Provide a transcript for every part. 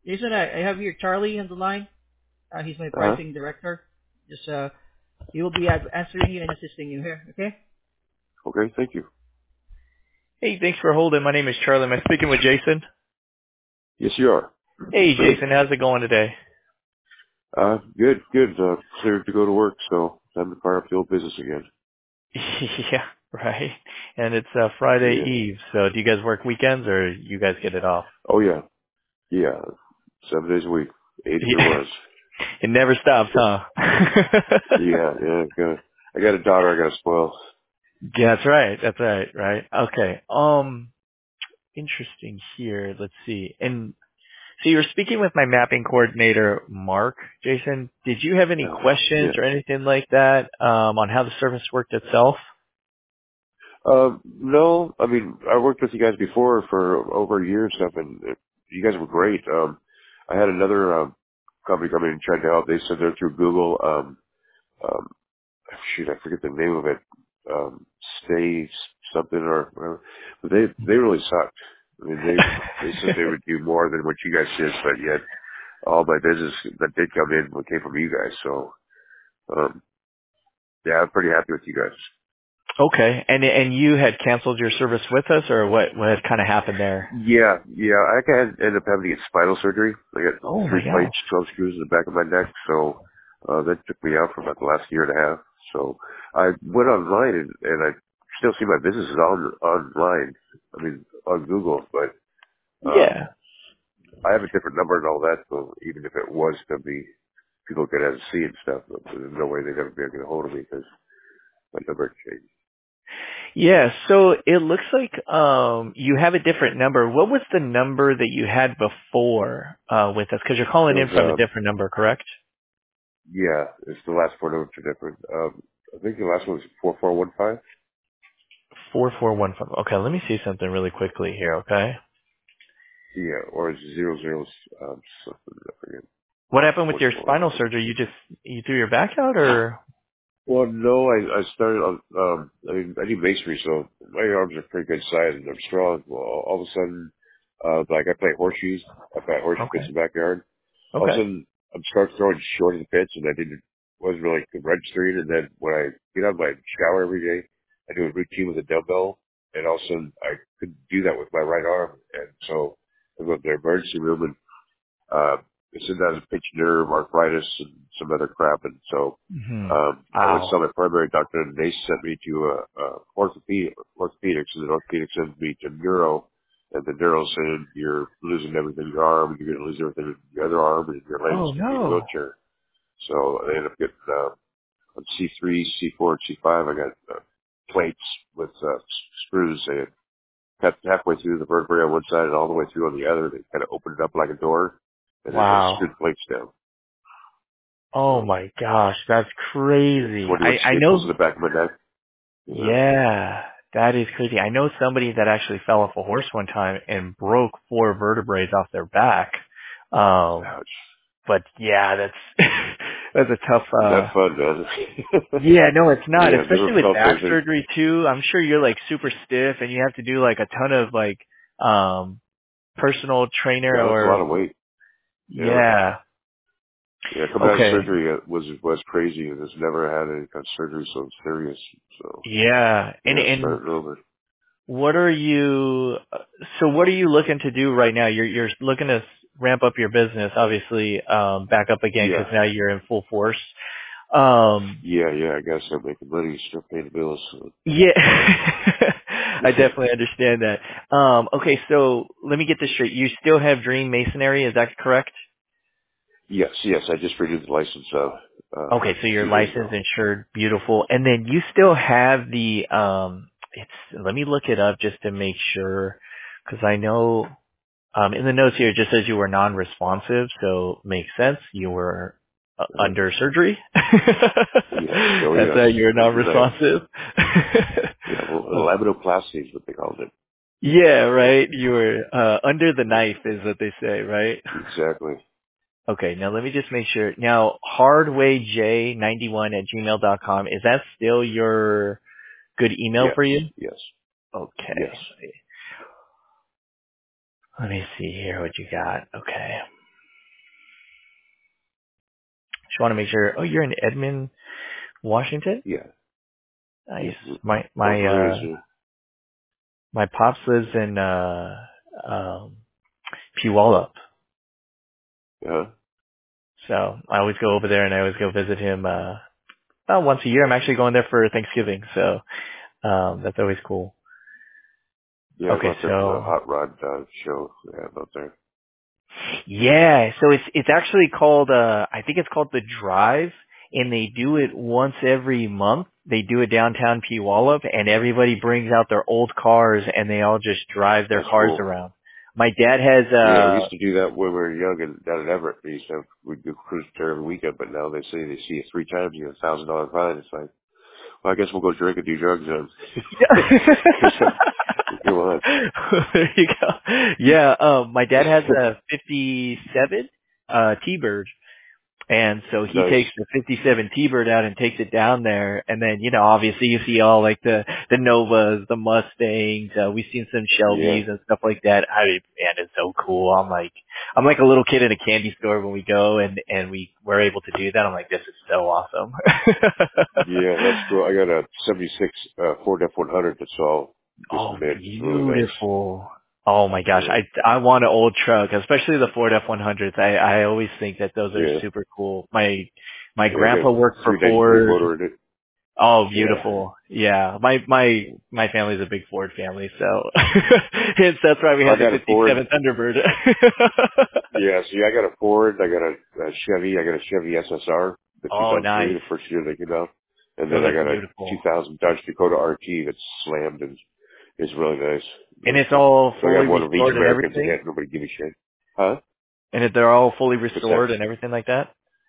Jason, I have here Charlie on the line. He's my Uh-huh. pricing director. Just he will be answering you and assisting you here. Okay? Okay, thank you. Hey, thanks for holding. My name is Charlie. Am I speaking with Jason? Yes, you are. Hey, Jason, how's it going today? Good. Cleared to go to work, so time to fire up the old business again. Yeah, right. And it's Friday Yeah. Eve, so do you guys work weekends or you guys get it off? Oh, yeah. Yeah. 7 days a week. 8 if there Yeah. was. It never stops, huh? Yeah. I got a daughter I got to spoil. Yeah, that's right. Okay. Interesting here. Let's see. And so you were speaking with my mapping coordinator, Mark. Jason, did you have any questions Yeah. or anything like that on how the service worked itself? No, I mean, I worked with you guys before for over a year and stuff, and you guys were great. I had another company come in and tried to help. They said they're through Google. Um, shoot, I forget the name of it. Stay something or whatever. But they really sucked. I mean, they said they would do more than what you guys did, but yet all my business that did come in came from you guys. So, yeah, I'm pretty happy with you guys. Okay. And you had canceled your service with us, or what had kind of happened there? Yeah. I ended up having to get spinal surgery. I got Oh my 3 plates, gosh. 12 screws in the back of my neck. So, that took me out for about the last year and a half. So I went online and I still see my businesses online. I mean, on Google, but, Yeah. I have a different number and all that. So even if it was to be, people could have see and stuff, but there's no way they'd ever be able to get a hold of me because my number changed. Yeah, so it looks like you have a different number. What was the number that you had before with us? Because you're It calling in was, from a different number, correct? yeah, it's the last 4 numbers are different. I think the last one was 4415. 4415. Okay, let me see something really quickly here, okay? Yeah, or it's 00, something, I forget What happened with which your one. spinal surgery? You threw your back out or? Well, no, I started on, I mean, I do masonry, so my arms are pretty good size and I'm strong. Well, all of a sudden, like I play horseshoes. I play horseshoe pits Okay. in the backyard. All of a Okay. sudden, I'm start throwing short of the pitch and wasn't really registering. And then when I get out of my shower every day, I do a routine with a dumbbell and all of a sudden I couldn't do that with my right arm. And so I went to the emergency room and they said that was a pinched nerve, arthritis, and some other crap. And so Mhm. I went to Wow. my primary doctor, and they sent me to orthopedics, and then orthopedics sent me to neuro, and the neuro said you're losing everything in your arm, and you're going to lose everything in your other arm, and your leg's Oh going to be in a no. wheelchair. So I ended up getting on C3, C4, and C5. I got plates with screws. They had cut halfway through the vertebrae on one side and all the way through on the other. They kind of opened it up like a door, and then they Wow. screwed plates down. Oh So my gosh, that's yeah, crazy. 21 I staples in know. the back of my neck. You know, Yeah, that is crazy. I know somebody that actually fell off a horse one time and broke 4 vertebrae off their back. Um, ouch. but yeah, that's that's a tough. Not fun, man. Yeah, no, it's not. Yeah, never Especially with felt back anything. surgery too. I'm sure you're like super stiff and you have to do like a ton of like personal trainer Yeah, that's a lot or of weight. Yeah. yeah. Yeah, coming out of Okay. surgery was crazy, and has never had any kind of surgery so serious. So Yeah. yeah, And starting over. what are you, so what are you looking to do right now? You're looking to ramp up your business, obviously, back up again Yeah, because now you're in full force. Um, yeah. I gotta start making money, start paying the bills. So. yeah, I definitely understand that. Okay, so let me get this straight. You still have Dream Masonry, is that correct? Yes. I just renewed the license Okay, so a you're few days licensed, ago. insured, beautiful. And then you still have the, let me look it up just to make sure, because I know in the notes here, it just says you were non-responsive, so makes sense. You were under surgery. Yes. Oh That's yes. why you're Under the knife. non-responsive. Yeah. Well, laminoplasty is what they called it. Yeah, right. You were under the knife, is what they say, right? Exactly. Okay, now let me just make sure. Now, hardwayj91@gmail.com, is that still your good email Yes. for you? Yes. Yes. Okay. Let me see here what you got. Okay. Just want to make sure. Oh, you're in Edmond, Washington? Yeah. Nice. Yeah. My Born my and uh raised, my pops lives in um Puyallup. huh? So I always go over there and I always go visit him about once a year. I'm actually going there for Thanksgiving, so that's always cool. Yeah, I go Okay, out there for the so hot rod show they have out there. yeah, so it's actually called I think it's called The Drive, and they do it once every month. They do it downtown Puyallup, and everybody brings out their old cars and they all just drive their That's cars cool. around. My dad has Yeah, we used to do that when we were young and down in Everett. We'd go cruise there every weekend, but now they say they see you 3 times, you get $1,000 fine. It's like, well, I guess we'll go drink and do drugs then. So, come on. there you go. Yeah, my dad has a 57 T-Bird. And so he Nice. takes the 57 T-Bird out and takes it down there. And then, obviously you see all like the Novas, the Mustangs. We've seen some Yeah. Shelbys and stuff like that. I mean, man, it's so cool. I'm like a little kid in a candy store when we go and we're able to do that. I'm like, this is so awesome. Yeah, that's cool. I got a 76 Ford F-100 that's all just Oh, mint. It's really nice. beautiful. Oh my gosh. Yeah. I want an old truck, especially the Ford F-100s. I always think that those are Yeah. super cool. My Yeah, I got grandpa worked for 393 Ford. motor in it. Oh, Yeah. beautiful. Yeah. My family's a big Ford family, so hence that's why we I had the got a Ford. 57 Thunderbird. Yeah, see, I got a Ford, I got a Chevy, I got a Chevy SSR, the Oh, 2003, nice. the first year they came out. And then Those I are got a beautiful. 2000 Dodge Dakota RT that's slammed and is really nice. And But, it's all so I fully got one of each restored and Americans that everything? had nobody give a shit. Huh? And they're all fully What's that? restored and everything like that?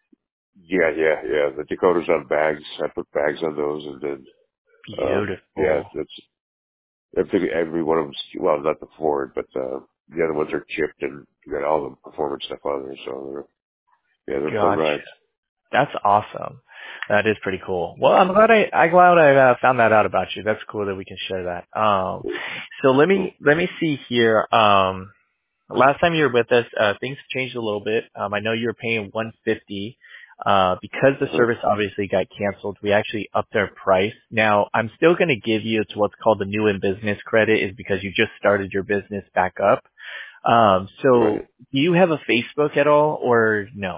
Yeah. The Dakota's on bags. I put bags on those and then, yeah, Beautiful. that's, every one of them, well, not the Ford, but, the other ones are chipped and you got all the performance stuff on there. So they're fun Gotcha. rides. That's awesome. That is pretty cool. Well, I'm glad I found that out about you. That's cool that we can share that. So let Cool. me see here. Last time you were with us, things changed a little bit. I know you were paying 150. Because the Uh-huh. service obviously got canceled, we actually upped our price. Now, I'm still going to give you, it's what's called the new in business credit is because you just started your business back up. Right. So do you have a Facebook at all or no?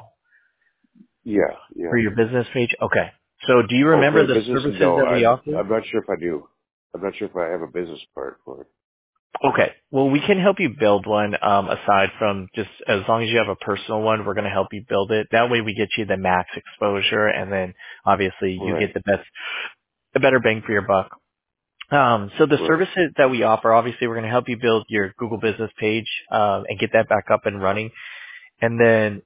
Yeah. For your business page? Okay. So do you Oh, for remember the the business? services No, that we offer? I'm not sure if I do. I'm not sure if I have a business part for it. Okay. Well, we can help you build one, aside from just as long as you have a personal one, we're going to help you build it. That way we get you the max exposure and then obviously you Right. get the better bang for your buck. So the Right. services that we offer, obviously we're going to help you build your Google business page, and get that back up and running. And then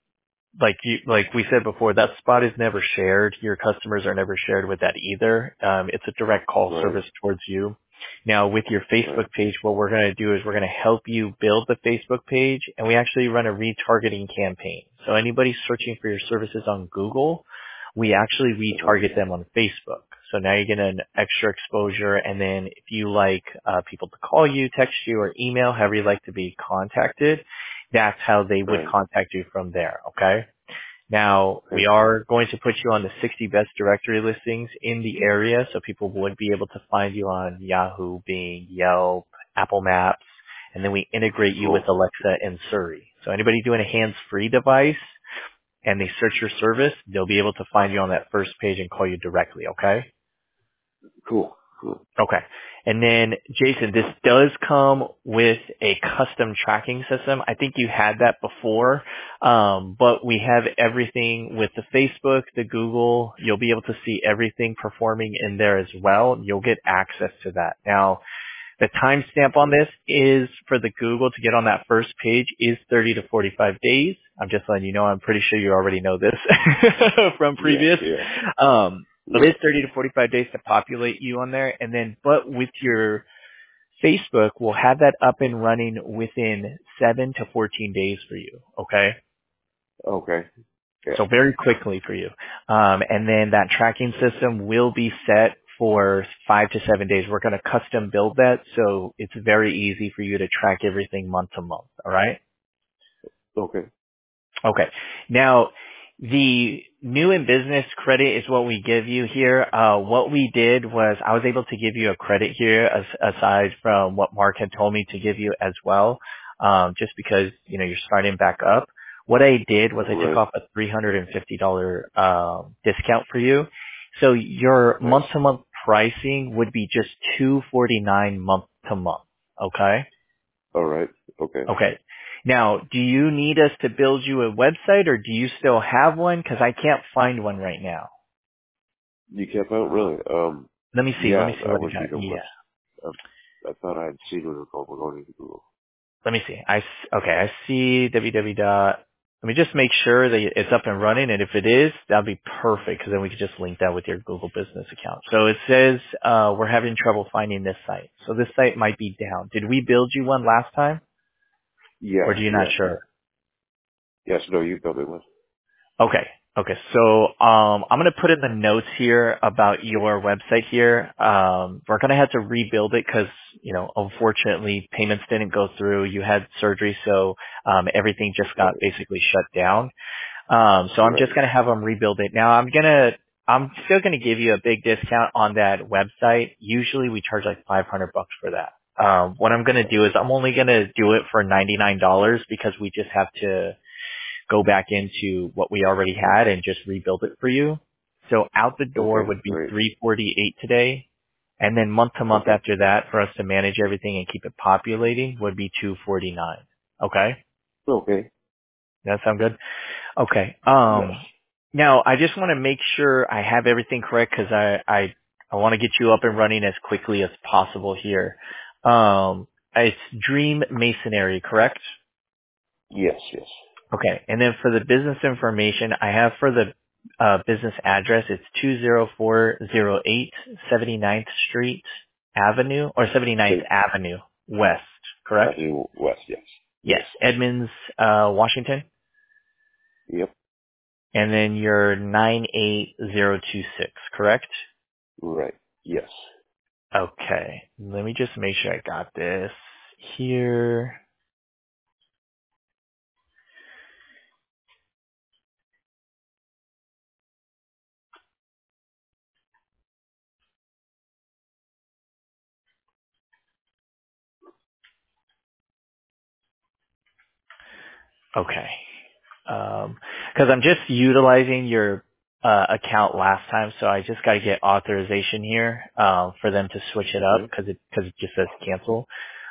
like we said before, that spot is never shared. Your customers are never shared with that either. It's a direct call Right. service towards you. Now with your Right. Facebook page, what we're going to do is we're going to help you build the Facebook page and we actually run a retargeting campaign. So anybody searching for your services on Google, we actually Uh-huh. retarget them on Facebook. So now you get an extra exposure and then if you like people to call you, text you, or email, however you like to be contacted, that's how they would Right. contact you from there, okay? Now, we Okay. are going to put you on the 60 best directory listings in the area, so people would be able to find you on Yahoo, Bing, Yelp, Apple Maps, and then we integrate you with Cool. Alexa and Siri. So anybody doing a hands-free device and they search your service, they'll be able to find you on that first page and call you directly, okay? Cool. Okay. And then, Jason, this does come with a custom tracking system. I think you had that before, but we have everything with the Facebook, the Google. You'll be able to see everything performing in there as well. You'll get access to that. Now, the timestamp on this is for the Google to get on that first page is 30 to 45 days. I'm just letting you know. I'm pretty sure you already know this from previous. Yeah. It is 30 to 45 days to populate you on there. And then, but with your Facebook, we'll have that up and running within 7 to 14 days for you. Okay. Okay. Yeah. So very quickly for you. And then that tracking system will be set for 5 to 7 days. We're going to custom build that. So it's very easy for you to track everything month to month. All right. Okay. Okay. Now, the new in business credit is what we give you here. What we did was I was able to give you a credit here aside from what Mark had told me to give you as well, just because, you're starting back up. What I did was I took off a $350 discount for you. So your month-to-month pricing would be just $249 month-to-month. Okay? All right. Okay. Okay. Now, do you need us to build you a website or do you still have one? Because I can't find one right now. You kept out really? Let me see. Yeah, Let me see I what I would got. need a Yeah. website. I thought I had seen it called going into Google. Let me see. I see www. Let me just make sure that it's up and running, and if it is, that'd be perfect because then we could just link that with your Google Business account. So it says we're having trouble finding this site. So this site might be down. Did we build you one last time, Yeah. or do you not sure? Yes. No, you built it one. Okay. Okay. So, I'm going to put in the notes here about your website here. We're going to have to rebuild it because, unfortunately payments didn't go through. You had surgery. So, everything just got basically shut down. So I'm just going to have them rebuild it. Now I'm still going to give you a big discount on that website. Usually we charge like $500 for that. What I'm going to do is I'm only going to do it for $99 because we just have to go back into what we already had and just rebuild it for you. So out the door would be $348 today. And then month to month after that for us to manage everything and keep it populating would be $249. Okay? Okay. That sound good? Okay. Yes. Now I just want to make sure I have everything correct because I want to get you up and running as quickly as possible here. It's Dream Masonry, correct? Yes. Yes. Okay. And then for the business information, I have for the business address, it's 20408 79th Street Avenue, or 79th Avenue West, correct? Avenue West, yes. Yes. Edmonds, Washington. Yep. And then you're 98026, correct? Right. Yes. Okay. Let me just make sure I got this here. Okay. Because I'm just utilizing your account last time, so I just got to get authorization here for them to switch it up because it just says cancel.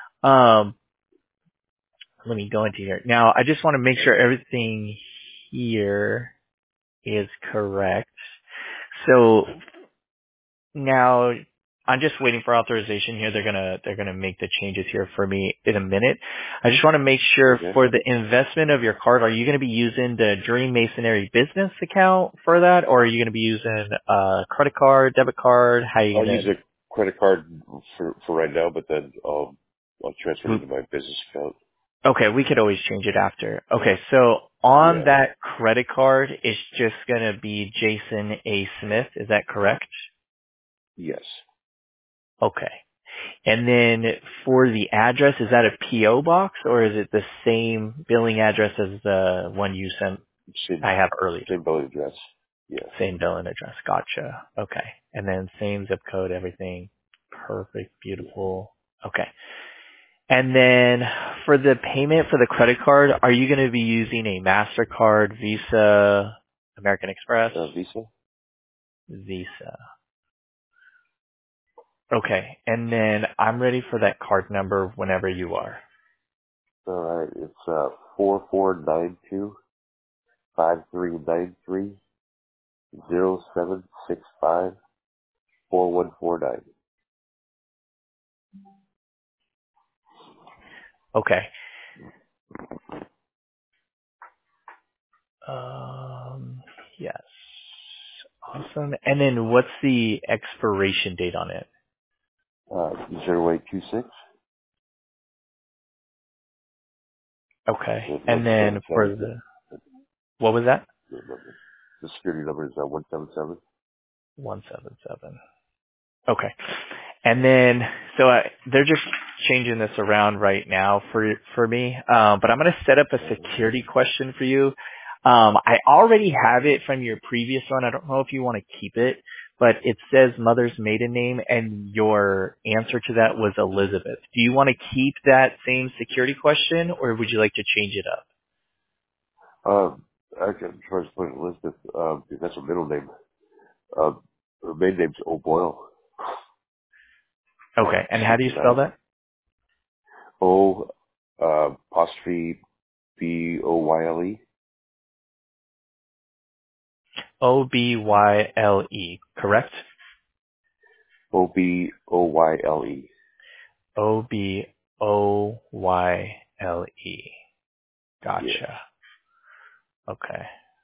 Let me go into here. Now, I just want to make sure everything here is correct. So now I'm just waiting for authorization here. They're gonna make the changes here for me in a minute. I just want to make sure for the investment of your card, are you gonna be using the Dream Masonry business account for that, or are you gonna be using a credit card, debit card? How are you gonna? I'll use a credit card for right now, but then I'll transfer it to my business account. Okay, we could always change it after. Okay, so on that credit card, it's just gonna be Jason A. Smith. Is that correct? Yes. Okay. And then for the address, is that a P.O. box or is it the same billing address as the one you sent I have earlier? Same billing address. Yeah. Same billing address. Gotcha. Okay. And then same zip code, everything. Perfect. Beautiful. Okay. And then for the payment for the credit card, are you going to be using a MasterCard, Visa, American Express? Visa. Visa. Okay. And then I'm ready for that card number whenever you are. All right. It's 4492 5393 0765 4149. Okay. Yes. Awesome. And then what's the expiration date on it? 0826. Okay. And then for what was that? The security number is 177. 177. Okay. And then, so they're just changing this around right now for me. But I'm going to set up a security question for you. I already have it from your previous one. I don't know if you want to keep it, but it says mother's maiden name, and your answer to that was Elizabeth. Do you want to keep that same security question, or would you like to change it up? I can try to put Elizabeth, because that's her middle name. Her maiden name's O'Boyle. Okay, and how do you spell that? O, apostrophe B-O-Y-L-E. O-B-Y-L-E, correct? O-B-O-Y-L-E. O-B-O-Y-L-E. Gotcha. Yes. Okay.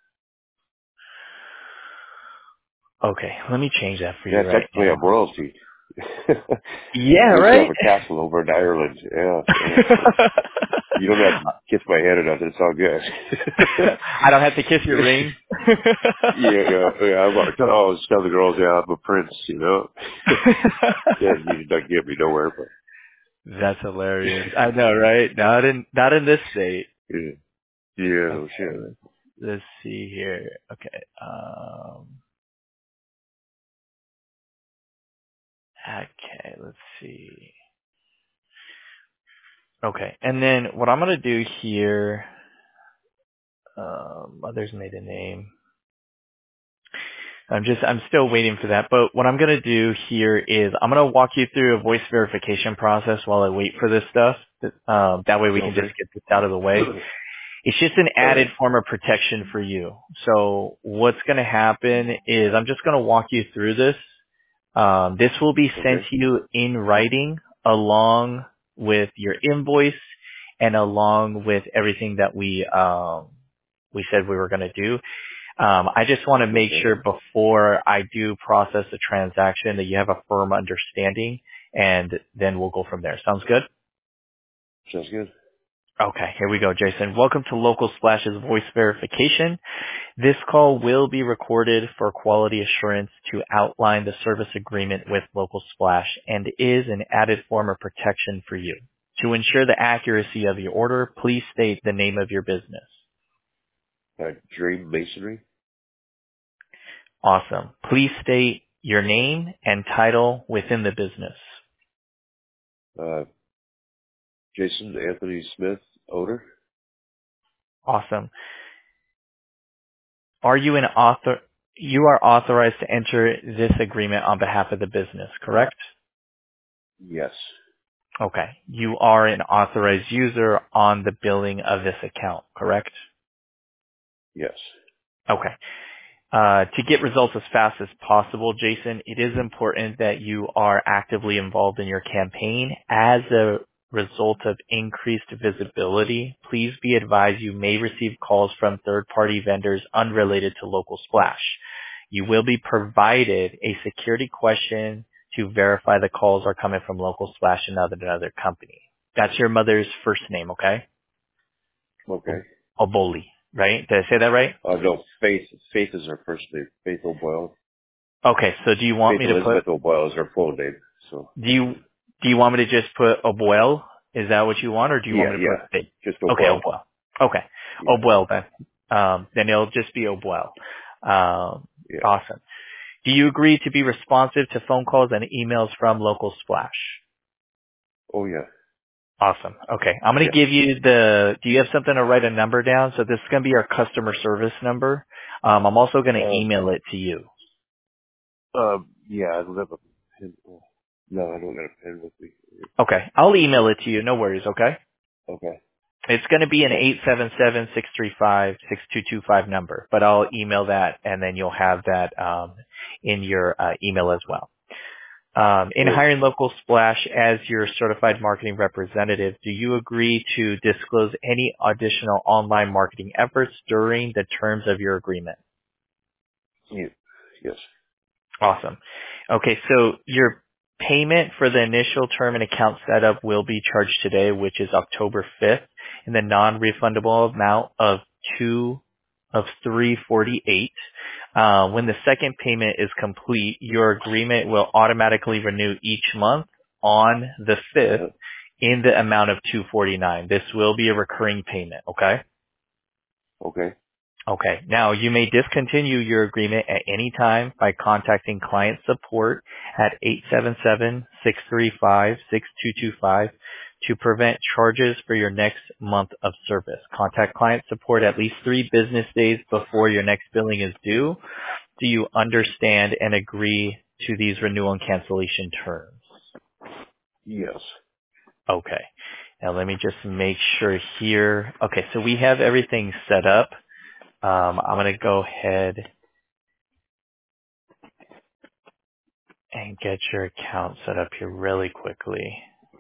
Okay, let me change that for you Yeah, right technically now. I'm royalty. Yeah, We used to right? have a castle over in Ireland. Yeah. You don't have to kiss my hand or nothing. It's all good. I don't have to kiss your ring. yeah. I always tell the girls, yeah, I'm a prince, you know. Yeah, you don't get me nowhere, but. That's hilarious. I know, right? Not in this state. Yeah, no Okay, shit. let's see here. Okay. Okay, let's see. Okay, and then what I'm gonna do here, mother's maiden name. I'm still waiting for that, but what I'm gonna do here is I'm gonna walk you through a voice verification process while I wait for this stuff. That way we can just get this out of the way. It's just an added form of protection for you. So what's gonna happen is I'm just gonna walk you through this. This will be sent to you in writing along with your invoice and along with everything that we said we were going to do. I just want to make sure before I do process the transaction that you have a firm understanding, and then we'll go from there. Sounds good? Sounds good. Okay, here we go, Jason. Welcome to Local Splash's voice verification. This call will be recorded for quality assurance to outline the service agreement with Local Splash and is an added form of protection for you. To ensure the accuracy of your order, please state the name of your business. Dream Masonry. Awesome. Please state your name and title within the business. Jason Anthony Smith, owner. Awesome. Are you an author? You are authorized to enter this agreement on behalf of the business, correct? Yes. Okay. You are an authorized user on the billing of this account, correct? Yes. Okay. To get results as fast as possible, Jason, it is important that you are actively involved in your campaign. As a result of increased visibility, please be advised you may receive calls from third-party vendors unrelated to Local Splash. You will be provided a security question to verify the calls are coming from Local Splash and not another company. That's your mother's first name, okay? Okay. Oboli, right? Did I say that right? No, Faith. Faith is her first name. Faith O'Boyle. Okay, so do you want me to Elizabeth O'Boyle is her full name. So. Do you want me to just put O'Boyle? Is that what you want, or do you want me to put Faith? Just O'Boyle. Okay, O'Boyle. Okay, Yeah. O'Boyle then it'll just be O'Boyle. Awesome. Do you agree to be responsive to phone calls and emails from Local Splash? Oh yeah. Awesome. Okay, I'm going to give you do you have something to write a number down? So this is going to be our customer service number. I'm also going to email it to you. Yeah, I don't have a pen. No, I don't got a pen with me. Okay, I'll email it to you. No worries, okay? Okay. It's going to be an 877-635-6225 number, but I'll email that, and then you'll have that in your email as well. In hiring Local Splash as your certified marketing representative, do you agree to disclose any additional online marketing efforts during the terms of your agreement? Yeah. Yes. Awesome. Okay, so your payment for the initial term and account setup will be charged today, which is October 5th, in the non-refundable amount of $348. When the second payment is complete, your agreement will automatically renew each month on the 5th in the amount of $249. This will be a recurring payment, okay? Okay. Okay. Now, you may discontinue your agreement at any time by contacting client support at 877-635-6225 to prevent charges for your next month of service. Contact client support at least 3 business days before your next billing is due. Do you understand and agree to these renewal and cancellation terms? Yes. Okay. Now, let me just make sure here. Okay, so we have everything set up. I'm going to go ahead and get your account set up here really quickly.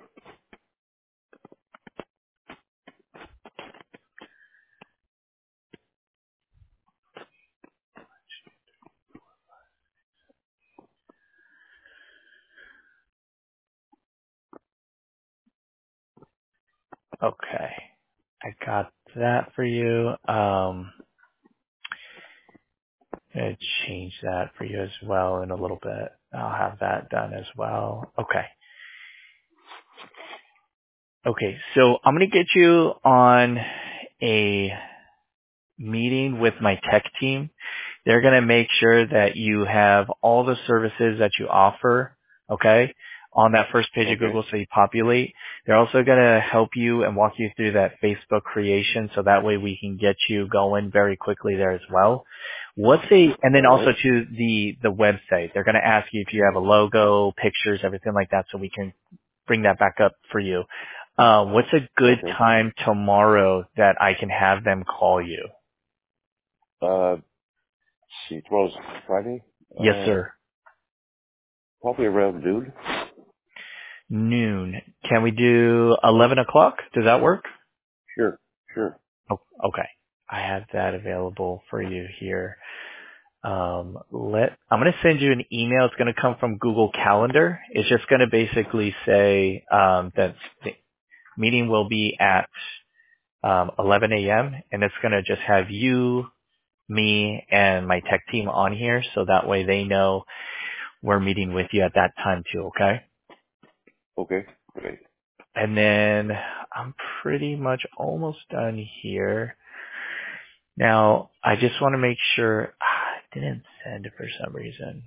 Okay. I got that for you. I'm going to change that for you as well in a little bit. I'll have that done as well. Okay. Okay. So I'm going to get you on a meeting with my tech team. They're going to make sure that you have all the services that you offer, okay, on that first page of Okay. Google so you populate. They're also going to help you and walk you through that Facebook creation so that way we can get you going very quickly there as well. And then All also right. to the website. They're going to ask you if you have a logo, pictures, everything like that so we can bring that back up for you. What's a good Okay. time tomorrow that I can have them call you? Let's see, tomorrow's Friday. Yes, sir. Probably around noon. Noon. Can we do 11 o'clock? Does that work? Sure. Sure. Oh, okay. I have that available for you here. I'm going to send you an email. It's going to come from Google Calendar. It's just going to basically say that the meeting will be at 11 a.m. and it's going to just have you, me, and my tech team on here, so that way they know we're meeting with you at that time too. Okay. Okay. Great. And then I'm pretty much almost done here. Now, I just want to make sure I didn't send it for some reason.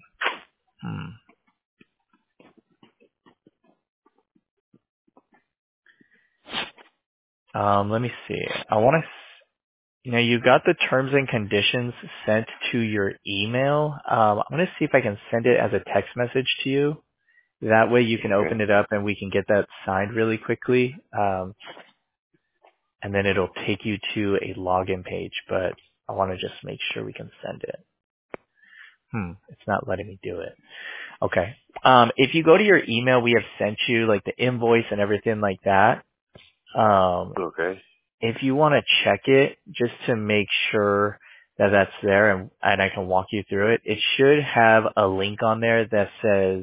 Let me see. I want to, you got the terms and conditions sent to your email. I'm going to see if I can send it as a text message to you. That way you can Okay. open it up and we can get that signed really quickly. And then it'll take you to a login page, but I want to just make sure we can send it. It's not letting me do it. Okay. If you go to your email, we have sent you like the invoice and everything like that. Okay. If you want to check it just to make sure that that's there and I can walk you through it, it should have a link on there that says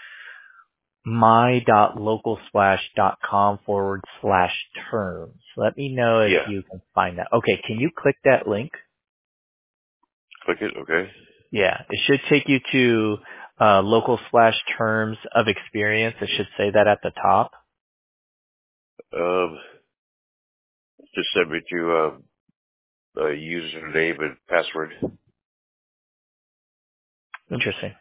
my.localsplash.com/terms. Let me know if Yeah. you can find that. Okay. Can you click that link? Click it. Okay. Yeah, it should take you to local splash terms of experience. It should say that at the top. Um, just send me to a username and password. Interesting.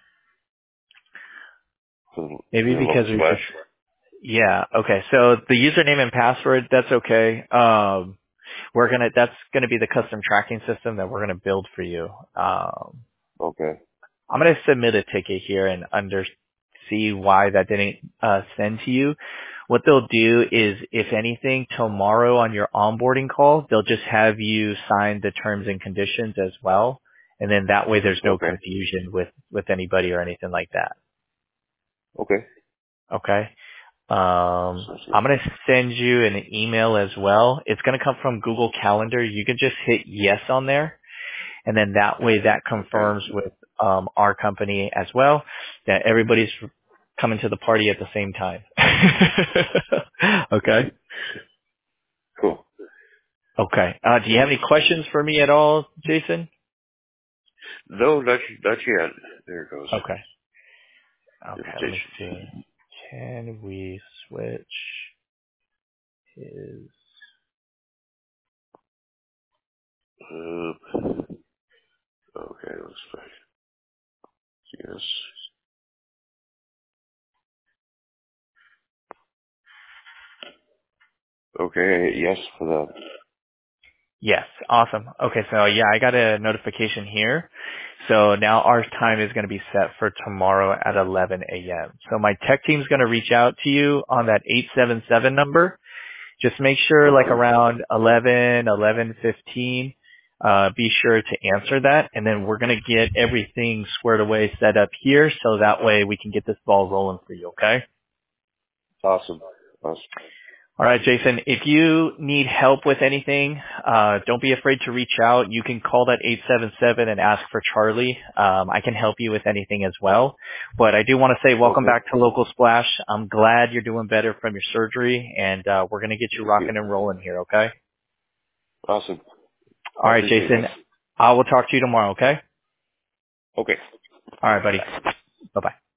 For Maybe the local because we splash. just, yeah, okay. So the username and password, that's okay. That's gonna be the custom tracking system that we're gonna build for you. Okay. I'm gonna submit a ticket here and see why that didn't send to you. What they'll do is, if anything, tomorrow on your onboarding call, they'll just have you sign the terms and conditions as well, and then that way there's no Okay. confusion with anybody or anything like that. Okay. Okay. Sounds good. I'm gonna send you an email as well. It's gonna come from Google Calendar. You can just hit yes on there, and then that way that Okay. confirms with our company as well that everybody's coming to the party at the same time. Okay. Cool. Okay. Do you have Sounds any good. questions for me at all, Jason? No, not yet. There it goes. Okay. Okay. Let me Invitation. see. Can we switch his Okay, let's see. Yes. Okay, yes for that. Yes. Awesome. Okay. So yeah, I got a notification here. So now our time is going to be set for tomorrow at 11 a.m. So my tech team's going to reach out to you on that 877 number. Just make sure like Okay. around 11, 11:15, be sure to answer that. And then we're going to get everything squared away set up here. So that way we can get this ball rolling for you. Okay. Awesome. Awesome. All right, Jason, if you need help with anything, don't be afraid to reach out. You can call that 877 and ask for Charlie. I can help you with anything as well. But I do want to say welcome Okay. back to Local Splash. I'm glad you're doing better from your surgery, and we're going to get you Thank you. rocking and rolling here, okay? Awesome. All I right, appreciate Jason, that. I will talk to you tomorrow, okay? Okay. All right, buddy. Bye. Bye-bye.